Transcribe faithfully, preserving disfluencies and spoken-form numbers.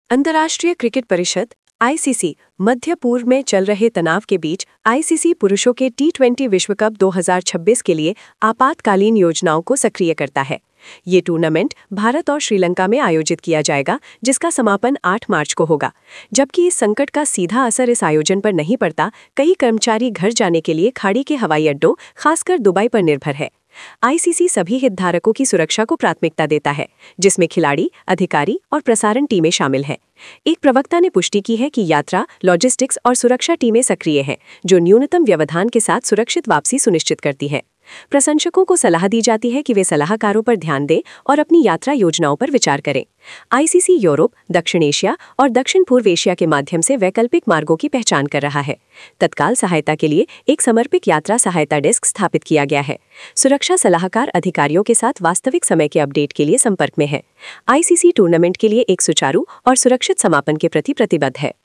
अंतर्राष्ट्रीय क्रिकेट परिषद आईसीसी मध्य पूर्व में चल रहे तनाव के बीच आईसीसी पुरुषों के टी ट्वेंटी विश्व कप दो हज़ार छब्बीस के लिए आपातकालीन योजनाओं को सक्रिय करता है। ये टूर्नामेंट भारत और श्रीलंका में आयोजित किया जाएगा, जिसका समापन आठ मार्च को होगा। जबकि इस संकट का सीधा असर इस आयोजन पर नहीं पड़ता, कई कर्मचारी घर जाने के लिए खाड़ी के हवाई अड्डों, खासकर दुबई पर निर्भर है। आईसीसी सभी हितधारकों की सुरक्षा को प्राथमिकता देता है, जिसमें खिलाड़ी, अधिकारी और प्रसारण टीमें शामिल हैं। एक प्रवक्ता ने पुष्टि की है कि यात्रा, लॉजिस्टिक्स और सुरक्षा टीमें सक्रिय हैं, जो न्यूनतम व्यवधान के साथ सुरक्षित वापसी सुनिश्चित करती हैं। प्रशंसकों को सलाह दी जाती है कि वे सलाहकारों पर ध्यान दें और अपनी यात्रा योजनाओं पर विचार करें। आईसीसी यूरोप, दक्षिण एशिया और दक्षिण पूर्व एशिया के माध्यम से वैकल्पिक मार्गों की पहचान कर रहा है। तत्काल सहायता के लिए एक समर्पित यात्रा सहायता डेस्क स्थापित किया गया है। सुरक्षा सलाहकार अधिकारियों के साथ वास्तविक समय के अपडेट के लिए संपर्क में है। आईसीसी टूर्नामेंट के लिए एक सुचारू और सुरक्षित समापन के प्रति प्रतिबद्ध है।